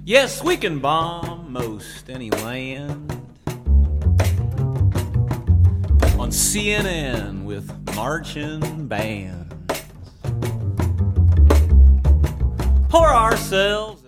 Yes, we can bomb most any land on CNN with marching bands. Pour ourselves